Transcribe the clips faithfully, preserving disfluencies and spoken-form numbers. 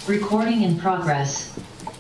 Recording in progress.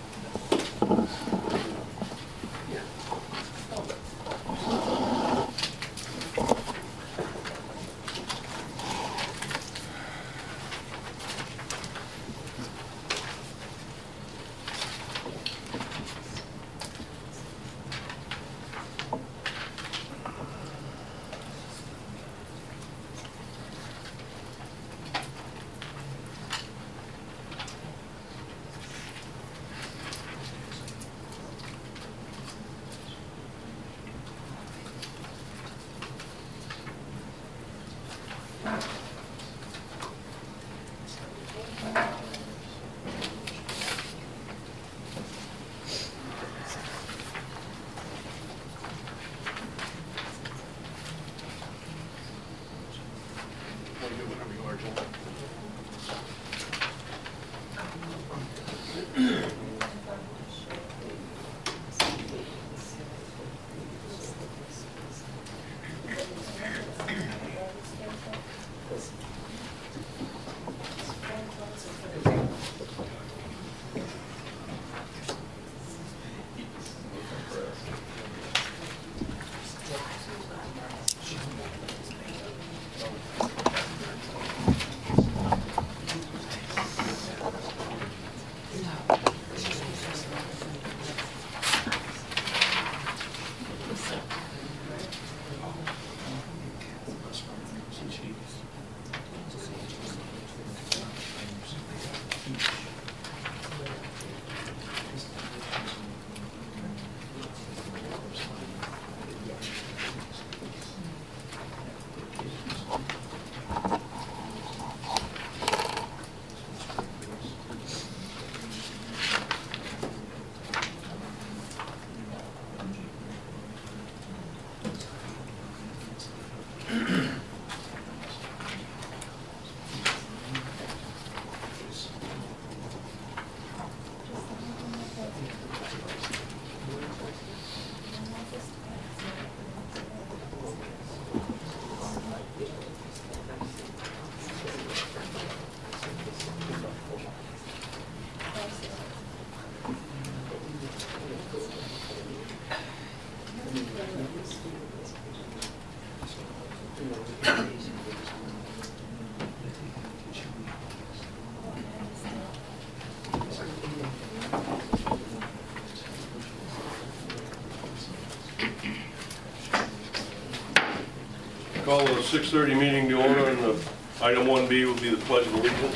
Call the six thirty meeting to order, and the item one B will be the Pledge of Allegiance.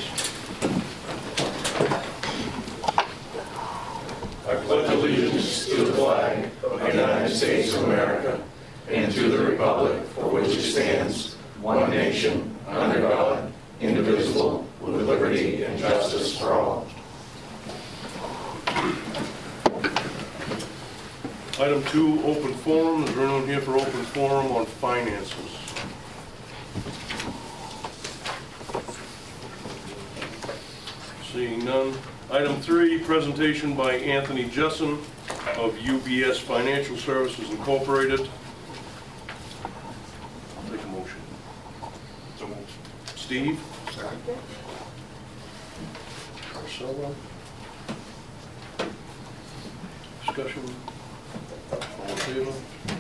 I pledge allegiance to the flag of the United States of America and to the republic for which it stands, one nation, under God, indivisible, with liberty and justice for all. Item two, open forum. Is there anyone here for open forum on finances? Seeing none. Item three, presentation by Anthony Jessen of U B S Financial Services Incorporated. I'll take a motion. So moved. Steve? Second. Marcelo? Discussion? All in favor?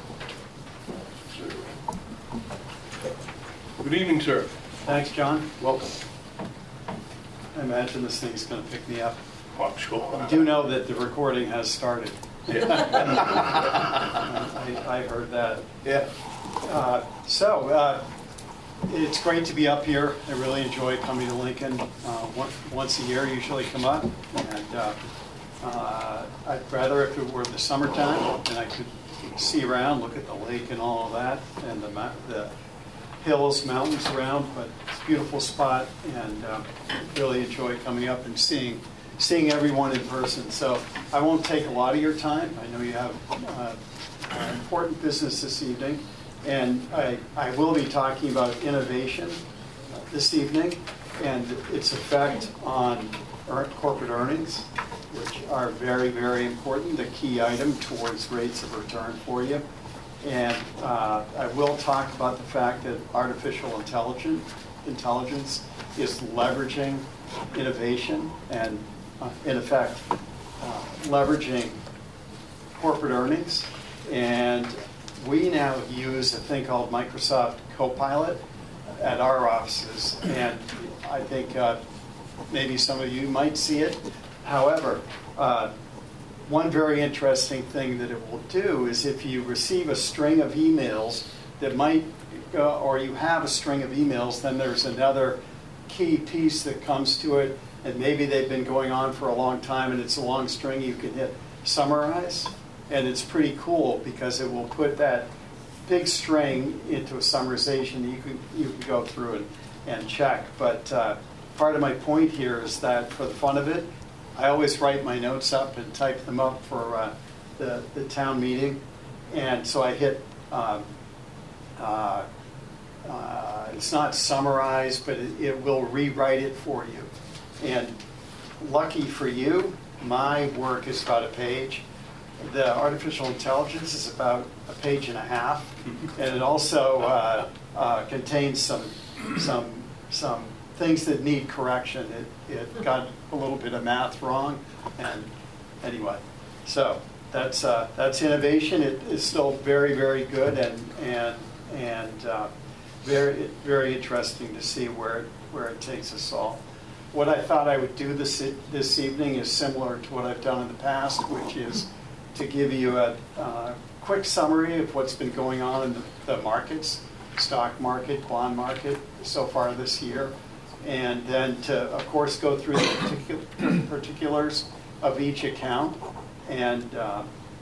Zero. Good evening, sir. Thanks, John. Welcome. I imagine this thing's going to pick me up. Oh, sure. I do know that the recording has started. Yeah. I, I heard that. Yeah. Uh, so, uh, it's great to be up here. I really enjoy coming to Lincoln. Uh, one, once a year, usually come up. And uh, uh, I'd rather if it were the summertime, and I could see around, look at the lake and all of that, and the, the hills, mountains around, but it's a beautiful spot, and uh, really enjoy coming up and seeing seeing everyone in person. So I won't take a lot of your time. I know you have uh, uh, important business this evening, and I, I will be talking about innovation uh, this evening and its effect on earn, corporate earnings, which are very, very important, the key item towards rates of return for you. And uh, I will talk about the fact that artificial intelligence, intelligence is leveraging innovation and uh, in effect, uh, leveraging corporate earnings. And we now use a thing called Microsoft Copilot at our offices. And I think uh, maybe some of you might see it. However, uh, one very interesting thing that it will do is if you receive a string of emails that might, uh, or you have a string of emails, then there's another key piece that comes to it, and maybe they've been going on for a long time and it's a long string, you can hit summarize, and it's pretty cool because it will put that big string into a summarization that you can, you can go through and, and check. But uh, part of my point here is that for the fun of it, I always write my notes up and type them up for uh, the, the town meeting. And so I hit, um, uh, uh, it's not summarized, but it, it will rewrite it for you. And lucky for you, my work is about a page. The artificial intelligence is about a page and a half. And it also uh, uh, contains some, some, some things that need correction. It, it got a little bit of math wrong, and anyway, so that's uh, that's innovation. It is still very, very good, and and and uh, very very interesting to see where it, where it takes us all. What I thought I would do this this evening is similar to what I've done in the past, which is to give you a uh, quick summary of what's been going on in the, the markets, stock market, bond market, so far this year. And then to, of course, go through the particu particulars of each account and uh,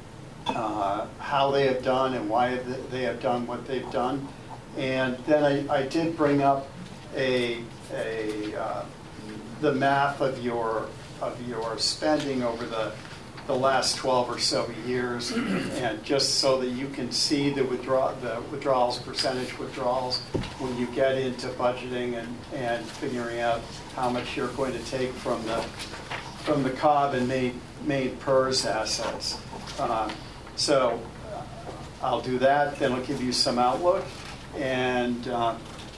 uh, how they have done and why they have done what they've done. And then I, I did bring up a, a uh, the math of your of your spending over the the last twelve or so years, and just so that you can see the withdraw the withdrawals, percentage withdrawals, when you get into budgeting and, and figuring out how much you're going to take from the from the Cobb and Maine, Maine P E R S assets. Uh, so uh, I'll do that, then I'll give you some outlook, and uh,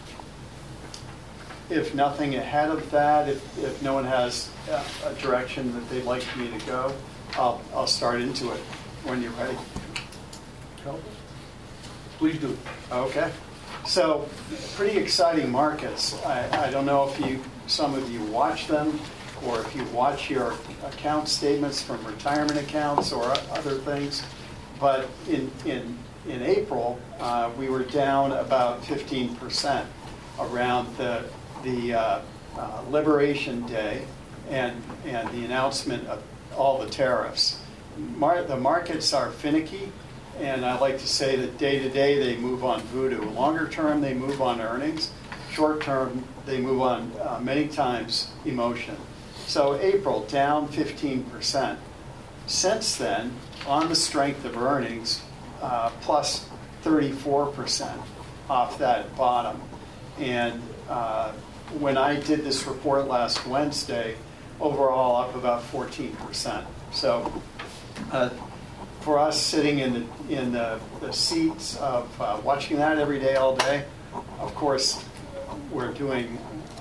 if nothing ahead of that, if, if no one has a direction that they'd like me to go, I'll, I'll start into it when you're ready. Please do. Okay. So, pretty exciting markets. I, I don't know if you, some of you watch them, or if you watch your account statements from retirement accounts or other things. But in, in, in April, uh, we were down about fifteen percent around the, the uh, uh, Liberation Day and, and the announcement of all the tariffs. Mar the markets are finicky, and I like to say that day to day they move on voodoo. Longer term, they move on earnings. Short term, they move on uh, many times emotion. So April, down fifteen percent. Since then, on the strength of earnings, uh, plus thirty-four percent off that bottom. And uh, when I did this report last Wednesday, overall up about fourteen percent. So uh, for us sitting in the, in the, the seats of uh, watching that every day, all day, of course, we're doing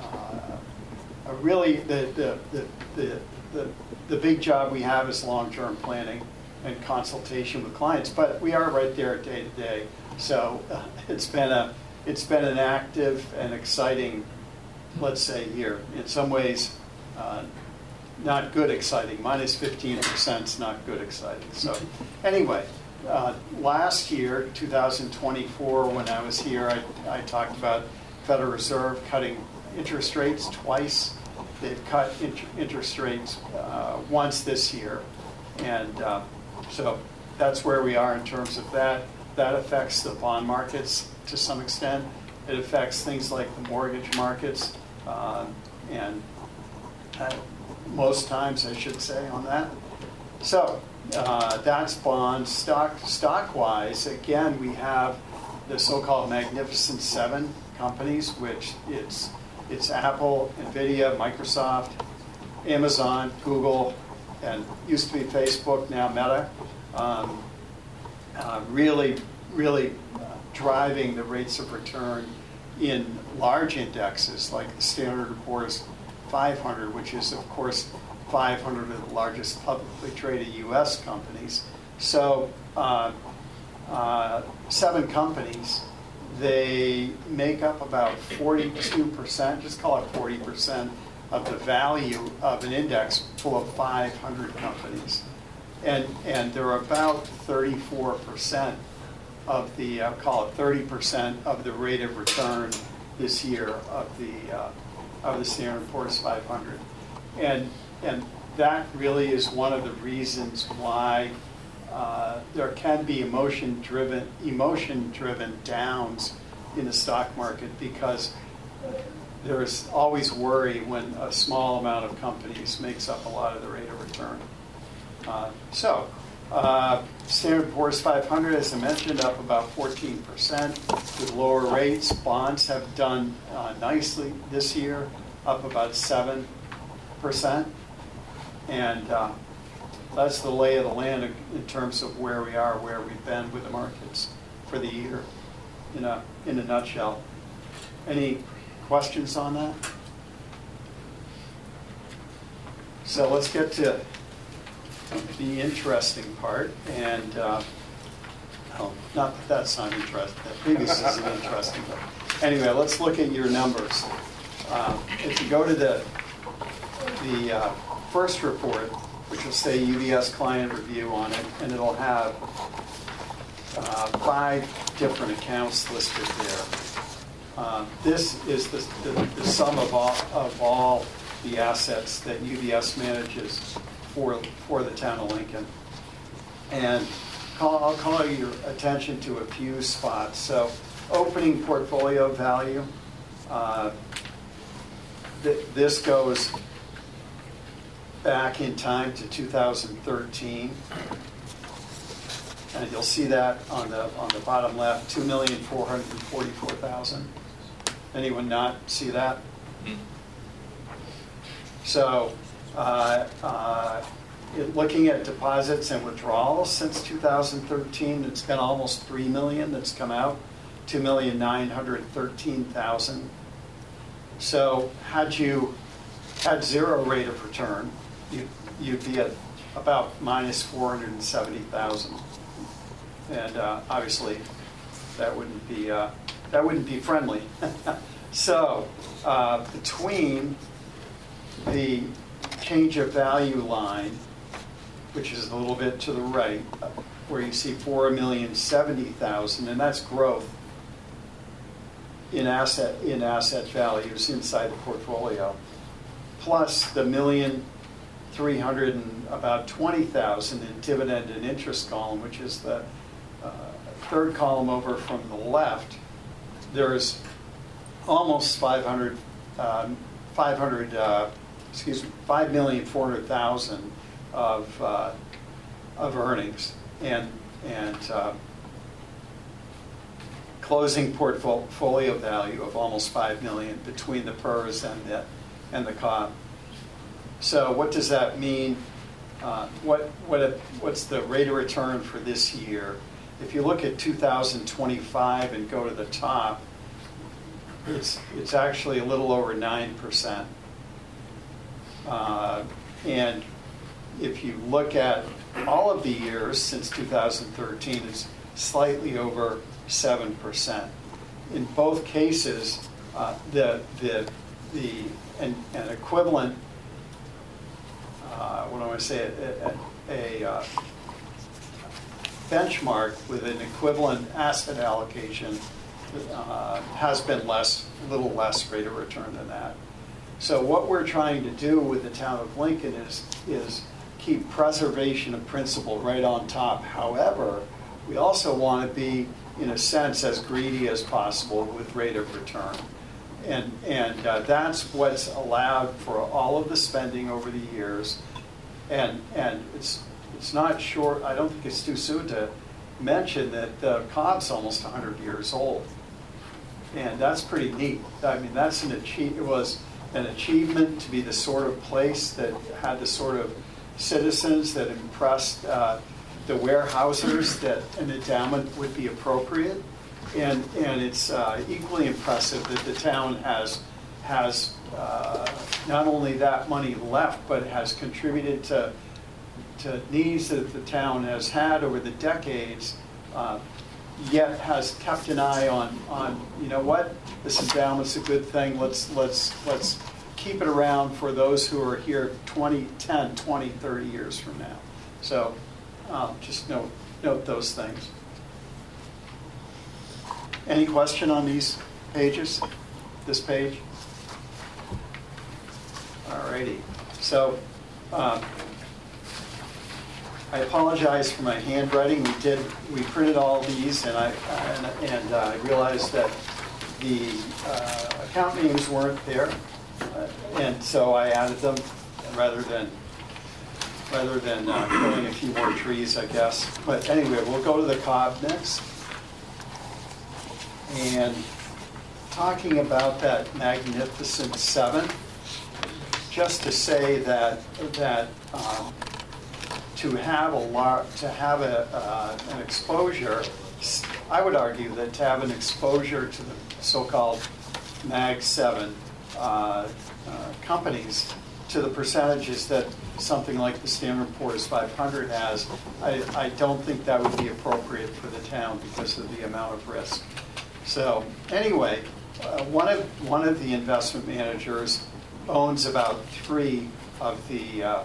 uh, a really, the, the, the, the, the, the big job we have is long-term planning and consultation with clients, but we are right there day to day. So uh, it's been a, it's been an active and exciting, let's say, year. In some ways, uh, not good exciting. Minus fifteen percent is not good exciting. So anyway, uh, last year, two thousand twenty-four, when I was here, I, I talked about Federal Reserve cutting interest rates twice. They've cut inter interest rates uh, once this year. And uh, so that's where we are in terms of that. That affects the bond markets to some extent. It affects things like the mortgage markets uh, and uh, most times, I should say, on that. So uh, that's bonds. Stock, stock-wise, again, we have the so-called Magnificent Seven companies, which it's, it's Apple, NVIDIA, Microsoft, Amazon, Google, and used to be Facebook, now Meta. Um, uh, really, really uh, driving the rates of return in large indexes like the Standard and Poor's five hundred, which is, of course, five hundred of the largest publicly traded U S companies. So uh, uh, seven companies, they make up about forty-two percent, just call it forty percent of the value of an index full of five hundred companies. And, and they're about thirty-four percent of the, I'll call it thirty percent of the rate of return this year of the, uh, of the Standard and Poor's five hundred. And, and that really is one of the reasons why uh, there can be emotion-driven, emotion-driven downs in the stock market, because there's always worry when a small amount of companies makes up a lot of the rate of return. Uh, so, uh, Standard and Poor's five hundred, as I mentioned, up about fourteen percent with lower rates. Bonds have done uh, nicely this year, up about seven percent. And uh, that's the lay of the land in, in terms of where we are, where we've been with the markets for the year, in a, in a nutshell. Any questions on that? So let's get to the interesting part. And uh, oh, not that that's not interesting. That previous isn't interesting. But anyway, let's look at your numbers. Uh, if you go to the the uh, first report, which will say U B S client review on it, and it'll have uh, five different accounts listed there. Uh, this is the, the, the sum of all, of all the assets that U B S manages for, for the town of Lincoln. And call, I'll call your attention to a few spots. So opening portfolio value, uh, th this goes back in time to two thousand thirteen. And you'll see that on the on the bottom left, two million four hundred forty-four thousand. Anyone not see that? Mm-hmm. So, uh, uh, it, looking at deposits and withdrawals since two thousand thirteen, it's been almost three million that's come out, two million nine hundred thirteen thousand. So, had you had zero rate of return, you, you'd be at about minus four hundred seventy thousand. And uh, obviously, that wouldn't be uh, that wouldn't be friendly. So uh, between the change of value line, which is a little bit to the right, where you see four million seventy thousand, and that's growth in asset in asset values inside the portfolio, plus the million three hundred and about twenty thousand in dividend and interest column, which is the uh, third column over from the left. There's almost five hundred, um, five hundred, uh, excuse me, five million four hundred thousand of uh, of earnings, and and uh, closing portfolio value of almost five million between the P E R S and the and the C O P. So what does that mean? Uh, what what a, what's the rate of return for this year? If you look at two thousand twenty-five and go to the top, it's it's actually a little over nine percent. Uh, and if you look at all of the years since two thousand thirteen, it's slightly over seven percent. In both cases, uh, the the the an, an equivalent. Uh, what do I want to say? A, a, a uh, benchmark with an equivalent asset allocation uh, has been less, a little less rate of return than that. So what we're trying to do with the town of Lincoln is is keep preservation of principle right on top. However, we also want to be, in a sense, as greedy as possible with rate of return. And, and uh, that's what's allowed for all of the spending over the years. And, and it's, it's not short, I don't think it's too soon to mention that the C O P's almost one hundred years old. And that's pretty neat. I mean, that's an achieve, it was an achievement to be the sort of place that had the sort of citizens that impressed uh, the warehousers that an endowment would be appropriate. And, and it's uh, equally impressive that the town has, has uh, not only that money left, but has contributed to, to needs that the town has had over the decades, uh, yet has kept an eye on, on, you know what, this endowment's a good thing, let's, let's, let's keep it around for those who are here twenty, ten, twenty, thirty years from now. So um, just note, note those things. Any question on these pages, this page? All righty. So um, I apologize for my handwriting. We did, we printed all these, and I and, and uh, I realized that the uh, account names weren't there, uh, and so I added them rather than rather than uh, killing a few more trees, I guess. But anyway, we'll go to the Cobb next, and talking about that magnificent seven. Just to say that that. Um, to have a lot, to have a, uh, an exposure, I would argue that to have an exposure to the so-called Mag seven uh, uh, companies, to the percentages that something like the Standard and Poor's five hundred has, I, I don't think that would be appropriate for the town because of the amount of risk. So anyway, uh, one of one of the investment managers owns about three of the uh,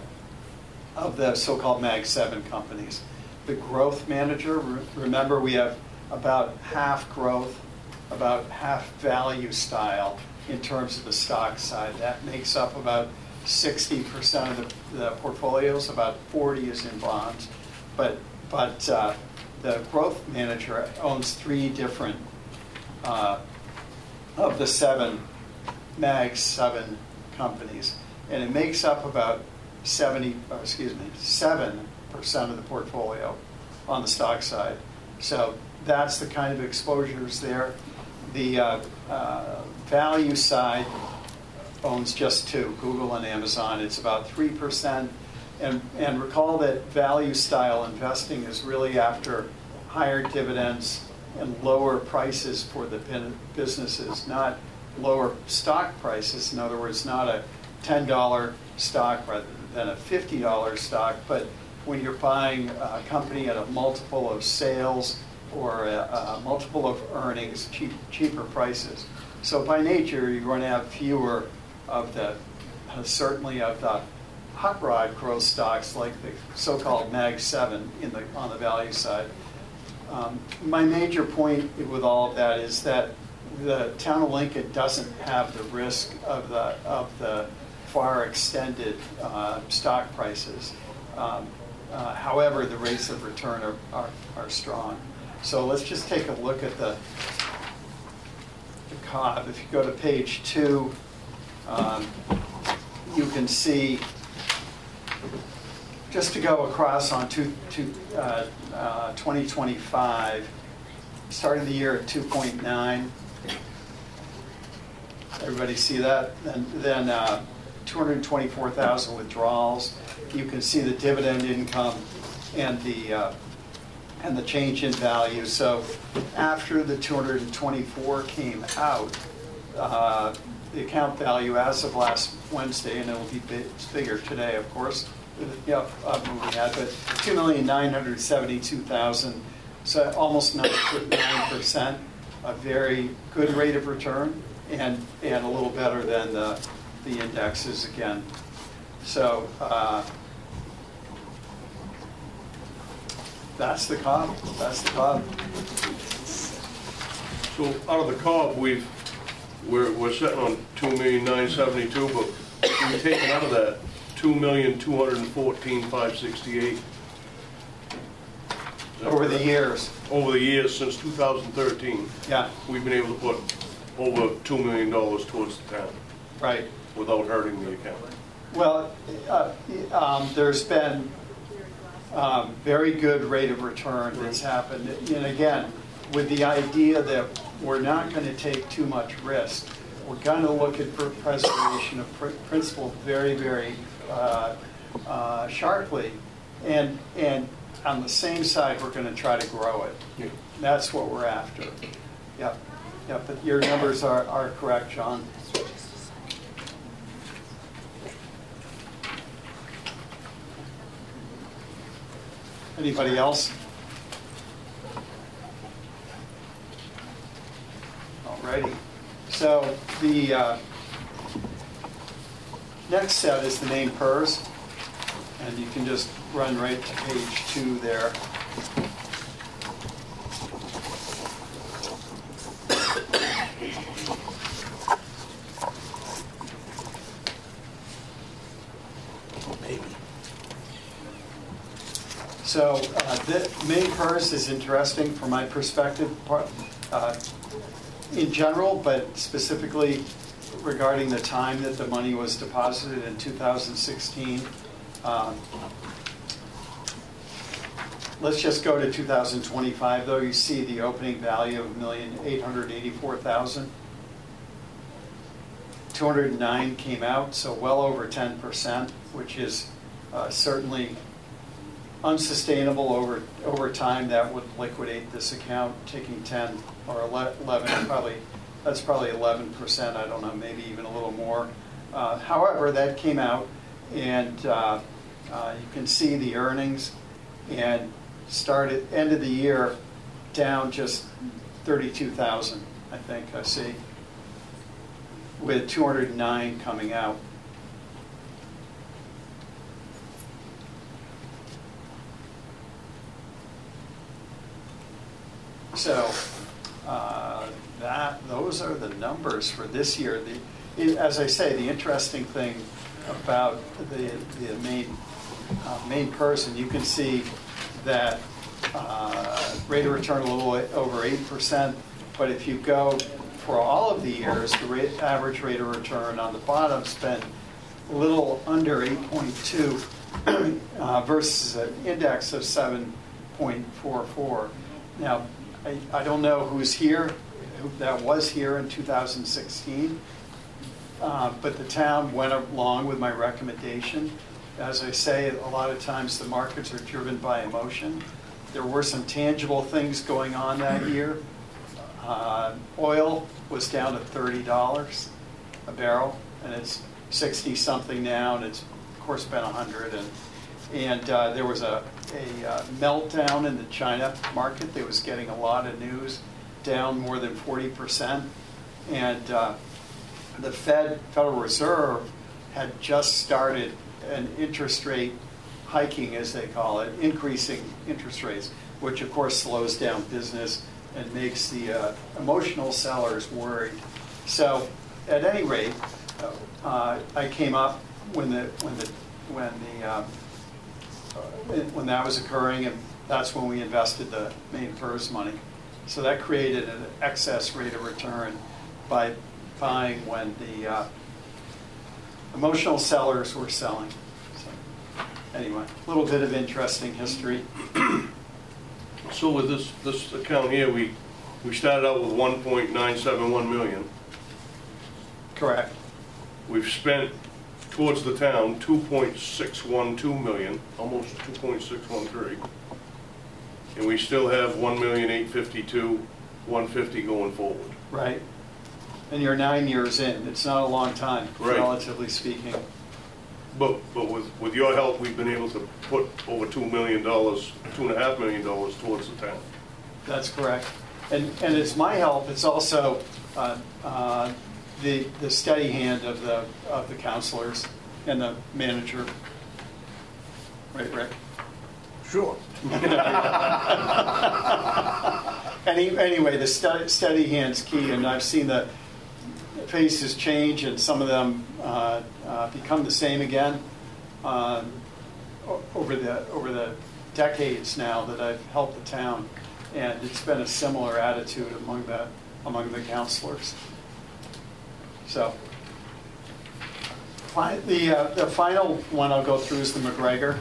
of the so-called Mag seven companies. The growth manager, re- remember we have about half growth, about half value style in terms of the stock side. That makes up about sixty percent of the, the portfolios, about forty is in bonds. But, but uh, the growth manager owns three different uh, of the seven Mag seven companies. And it makes up about seventy, uh, excuse me, seven percent of the portfolio on the stock side. So that's the kind of exposures there. The uh, uh, value side owns just two, Google and Amazon. It's about three percent. And, and recall that value style investing is really after higher dividends and lower prices for the businesses, not lower stock prices. In other words, not a ten dollar stock rather than a fifty dollar stock, but when you're buying a company at a multiple of sales or a, a multiple of earnings, cheap, cheaper prices. So by nature, you're going to have fewer of the, uh, certainly of the hot rod growth stocks like the so-called Mag seven in the, on the value side. Um, my major point with all of that is that the town of Lincoln doesn't have the risk of the, of the far extended uh, stock prices. Um, uh, however, the rates of return are, are, are strong. So let's just take a look at the, the Cobb. If you go to page two, um, you can see, just to go across on two, two, uh, uh, twenty twenty-five, starting the year at two point nine. Everybody see that? And then uh, two hundred twenty-four thousand withdrawals. You can see the dividend income and the uh, and the change in value. So after the two hundred twenty-four came out, uh, the account value as of last Wednesday, and it will be big, bigger today, of course, yeah, uh, we had, but two million nine hundred seventy-two thousand, so almost nine percent, a very good rate of return, and and a little better than the the indexes again. So uh, that's the Cobb. That's the Cobb. So out of the Cobb, we've we're we're sitting on two million nine seventy-two, but we've taken out of that two million two hundred fourteen five sixty-eight. Over the years. Over the years since two thousand thirteen. Yeah. We've been able to put over two million dollars towards the town. Right. Without hurting the account. Well, uh, um, there's been um, very good rate of return that's happened. And again, with the idea that we're not going to take too much risk. We're going to look at preservation of pr principal very, very uh, uh, sharply. And, and on the same side, we're going to try to grow it. Yeah. That's what we're after. Yep. Yep. But your numbers are, are correct, John. Anybody else? Alrighty. So the uh, next set is the name P E R S, and you can just run right to page two there. So uh, the main P E R S is interesting from my perspective, uh, in general, but specifically regarding the time that the money was deposited in two thousand sixteen. Um, let's just go to two thousand twenty-five, though. You see the opening value of one million eight hundred eighty-four thousand dollars. two hundred nine came out, so well over ten percent, which is uh, certainly unsustainable over over time. That would liquidate this account, taking ten or eleven, probably, that's probably eleven percent, I don't know, maybe even a little more. Uh, however, that came out, and uh, uh, you can see the earnings, and started, end of the year, down just thirty-two thousand, I think, I see, with two hundred nine coming out. So uh, that those are the numbers for this year. The, it, as I say, the interesting thing about the the main uh, main person, you can see that uh, rate of return a little over eight percent. But if you go for all of the years, the rate, average rate of return on the bottom's been a little under eight point two uh, versus an index of seven point four four. Now, I, I don't know who's here, who that was here in two thousand sixteen, uh, but the town went along with my recommendation. As I say, a lot of times the markets are driven by emotion. There were some tangible things going on that year. Uh, oil was down to thirty dollars a barrel, and it's sixty something now, and it's of course been one hundred. And and uh, there was a, a uh, meltdown in the China market that was getting a lot of news, down more than forty percent. And uh, the Fed, Federal Reserve, had just started an interest rate hiking, as they call it, increasing interest rates, which of course slows down business and makes the uh, emotional sellers worried. So, at any rate, uh, I came up when the when the when the uh, when that was occurring, and that's when we invested the main P E R S money. So that created an excess rate of return by buying when the uh, emotional sellers were selling. So, anyway, a little bit of interesting history. So with this, this account here, we, we started out with one point nine seven one million. Correct. We've spent towards the town two point six one two million, almost two point six one three. And we still have one million eight fifty-two, one fifty going forward. Right. And you're nine years in. It's not a long time, right, relatively speaking. But but with, with your help, we've been able to put over two million dollars, two and a half million dollars towards the town. That's correct. And and it's my help. It's also uh, uh, the the steady hand of the of the counselors and the manager. Right, Rick? Sure. Any, anyway, the steady, steady hand's key, and I've seen the faces change, and some of them uh, uh, become the same again uh, over the over the decades now that I've helped the town, and it's been a similar attitude among the among the counselors. So, fi- the uh, the final one I'll go through is the McGregor,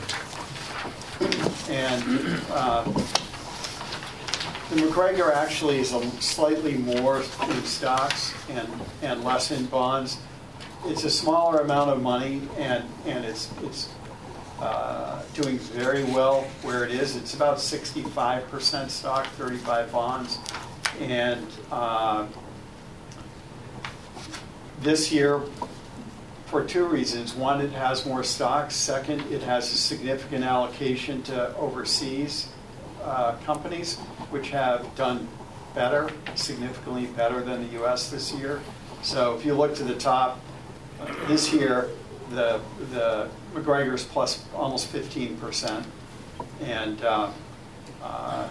and. Uh, The McGregor actually is a slightly more in stocks and, and less in bonds. It's a smaller amount of money, and, and it's, it's uh, doing very well where it is. It's about sixty-five percent stock, thirty-five bonds. And uh, this year, for two reasons. One, it has more stocks. Second, it has a significant allocation to overseas uh, companies, which have done better, significantly better than the U S this year. So if you look to the top, uh, this year, the, the McGregor's plus almost fifteen percent. And uh, uh,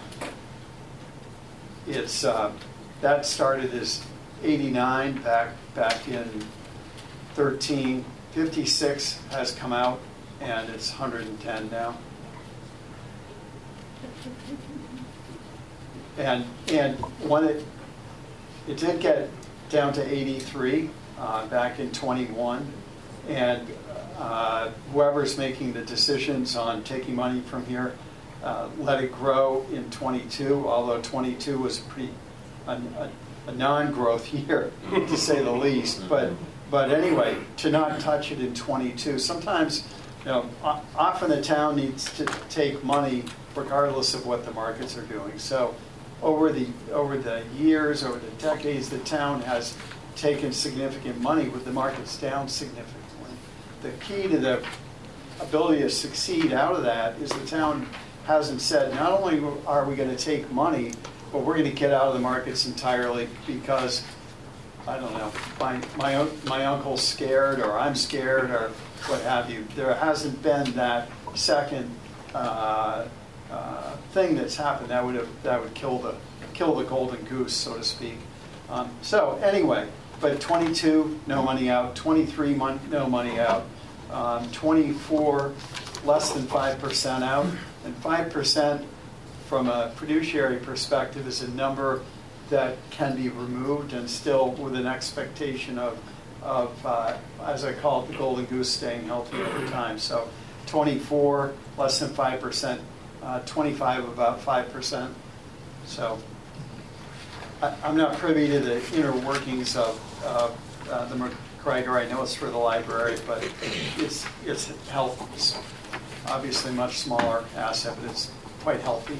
it's, uh, that started as eighty-nine back, back in thirteen. fifty-six has come out, and it's one hundred ten now. And and when it it did get down to eighty-three uh, back in twenty-one, and uh, whoever's making the decisions on taking money from here uh, let it grow in twenty-two. Although twenty-two was a pretty a, a, a non-growth year to say the least. But but anyway, to not touch it in twenty-two. Sometimes, you know, o- often the town needs to take money regardless of what the markets are doing. So over the over the years, over the decades, the town has taken significant money with the markets down significantly. The key to the ability to succeed out of that is the town hasn't said, not only are we going to take money, but we're going to get out of the markets entirely because, I don't know, my, my, un- my uncle's scared, or I'm scared, or what have you. There hasn't been that second uh, uh, thing that's happened that would have, that would kill the kill the golden goose, so to speak. Um, so anyway, but twenty-two, no money out. twenty-three, mon- no money out. Um, twenty-four, less than five percent out. And five percent from a fiduciary perspective is a number that can be removed and still with an expectation of, of uh, as I call it, the golden goose staying healthy over time. So twenty-four, less than five percent. Uh, twenty-five, about five percent. So I, I'm not privy to the inner workings of uh, uh, the McGregor. I know it's for the library, but it's it's health. It's obviously a much smaller asset, but it's quite healthy.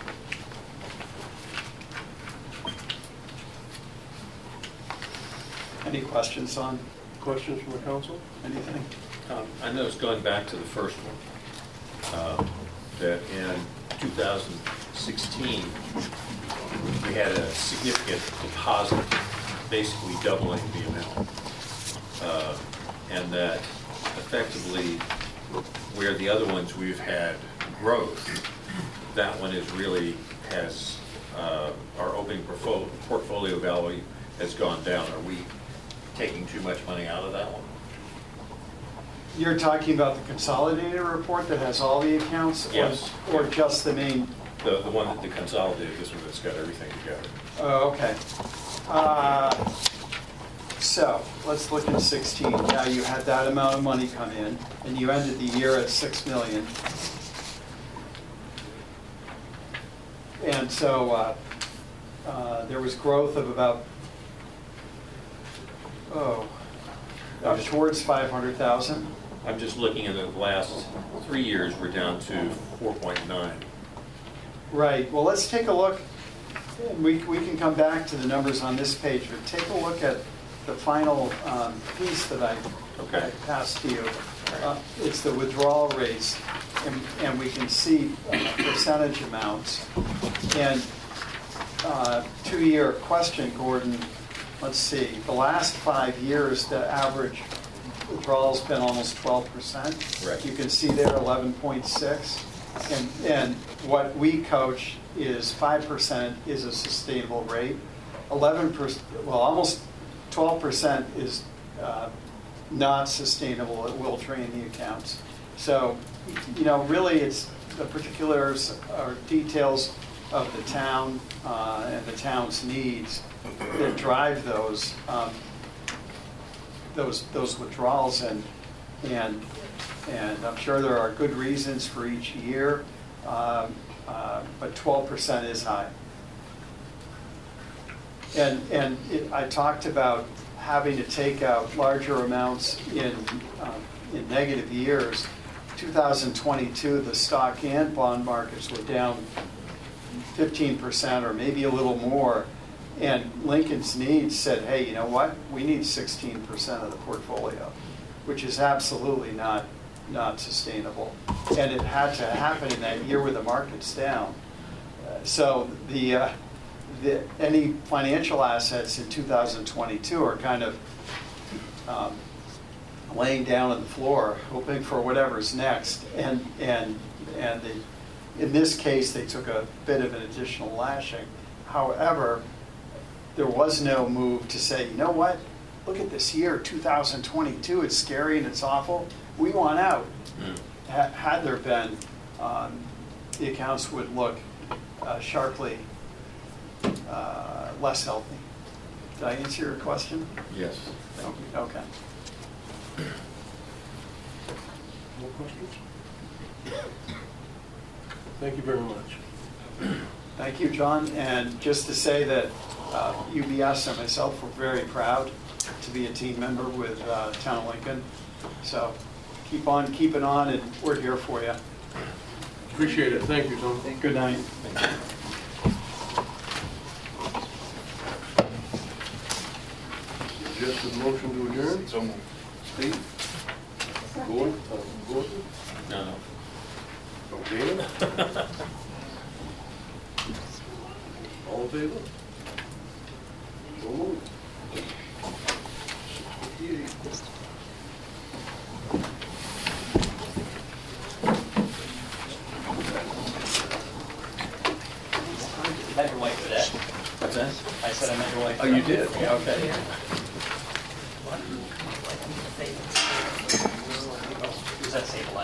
Any questions on Questions from the council? anything? Um, I noticed going back to the first one, uh, that in two thousand sixteen, we had a significant deposit, basically doubling the amount. Uh, and that effectively, where the other ones we've had growth, that one is really has, uh, our opening portfolio, portfolio value has gone down. Are we taking too much money out of that one? You're talking about the consolidated report that has all the accounts? or- Yes. Or just the main? The, the one that the consolidated, this one that's got everything together. Oh, okay. Uh, So, let's look at sixteen. Now, you had that amount of money come in, and you ended the year at six million. And so, uh, uh, there was growth of about, oh, up towards five hundred thousand. I'm just looking at the last three years, we're down to four point nine. Right, well, let's take a look, and we, we can come back to the numbers on this page, but take a look at the final um, piece that I Okay. I passed to you. Uh, It's the withdrawal rates, and, and we can see uh, percentage amounts. And uh, two-year question, Gordon, let's see, the last five years, the average withdrawal's been almost twelve percent. Right. You can see there eleven point six. And, and what we coach is five percent is a sustainable rate. eleven percent, well, almost twelve percent is uh, not sustainable. It will drain the accounts. So, you know, really it's the particulars or details of the town uh, and the town's needs that drive those um, those those withdrawals, and and and I'm sure there are good reasons for each year, um, uh, but twelve percent is high. And and it, I talked about having to take out larger amounts in uh, in negative years. two thousand twenty-two, the stock and bond markets were down fifteen percent or maybe a little more. And Lincoln's Needs said, hey, you know what? We need sixteen percent of the portfolio. which is absolutely not, not sustainable. And it had to happen in that year where the market's down. Uh, So the, uh, the, any financial assets in two thousand twenty-two are kind of um, laying down on the floor, hoping for whatever's next. And, and, and they, in this case, they took a bit of an additional lashing. However, there was no move to say, you know what, look at this year, two thousand twenty-two, it's scary and it's awful, we want out. Mm. Ha- Had there been, um, the accounts would look uh, sharply uh, less healthy. Did I answer your question? Yes. Okay. More questions? Thank you very much. Thank you, John. And just to say that uh, U B S and myself were very proud to be a team member with uh, Town of Lincoln. So keep on keeping on, and we're here for you. Appreciate it. Thank you, Tom. Good night. Suggested motion to adjourn? So moved. Steve? Gordon? Uh, Gordon? No, no. Okay. All in favor? So moved. I met your wife for that. What's that? I said I met your wife. Oh, you did? Yeah, okay.